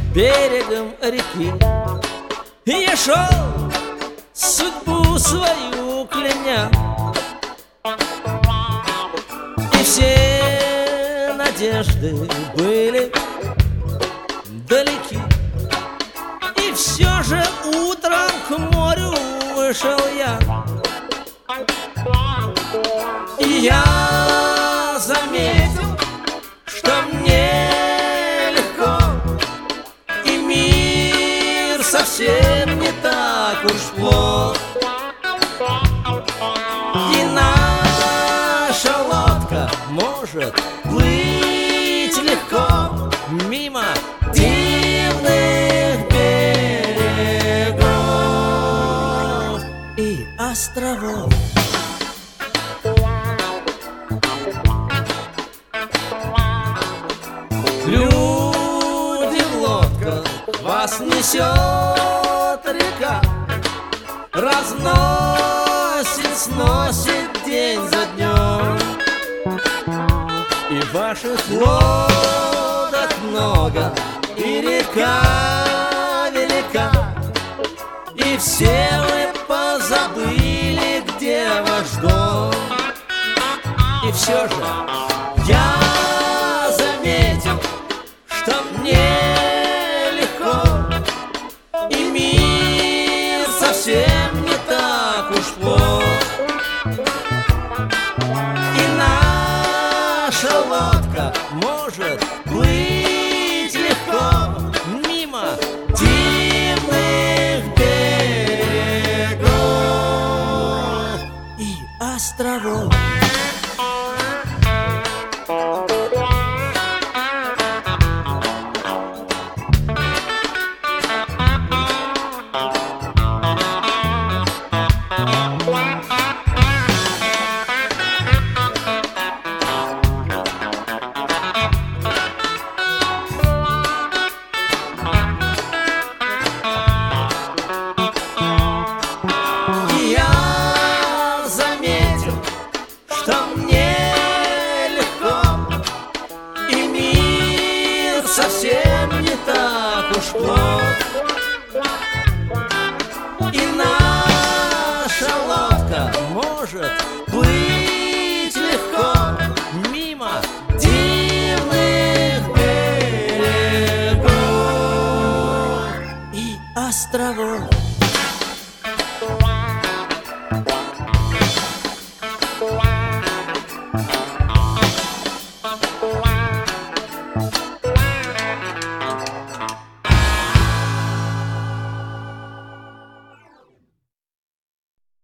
берегом реки. И я шел, судьбу свою кляня, и все надежды были далеки. И все же утром к морю вышел я, и я заметил, что мне легко, и мир совсем не так уж плох. И наша лодка может плыть легко мимо дивных берегов и островов. Люди в лодках, вас несет река, разносит, сносит день за днем. И ваших лодок много, и река велика, и все вы позабыли, где ваш дом. И все же я заметил, что мне легко, и мир совсем не так уж плох. И наша лодка может плыть легко мимо дивных берегов и островов. Что мне легко, и мир совсем не так уж плох. И наша лодка может плыть легко мимо дивных берегов и островов.